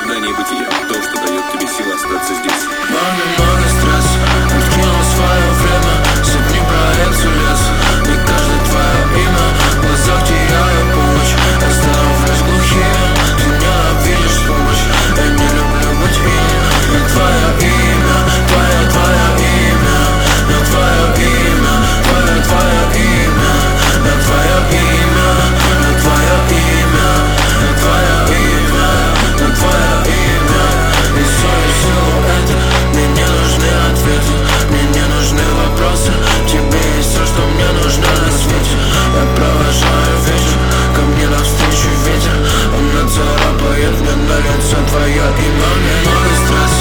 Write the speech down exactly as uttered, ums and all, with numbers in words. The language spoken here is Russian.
ожидании бытия, то, что дает тебе силы остаться здесь. Много стресса, откинул свое время, сотни проекций лес, не каждый твое имя, в глазах теряю помощь, остановлюсь глухим, ты ненавидишь помощь, я не люблю быть им, но твое имя, твое, твое имя, но твое имя, твое, твое имя, но твое имя, но твое имя, но твое имя, но твое имя, и все силуэты, мне не нужны ответы, мне не нужны вопросы, тебе есть все, что мне нужно на свете. Я провожаю вечер, ко мне навстречу ветер, он нацарапает мне на лицо твое имя. Мне много стресса.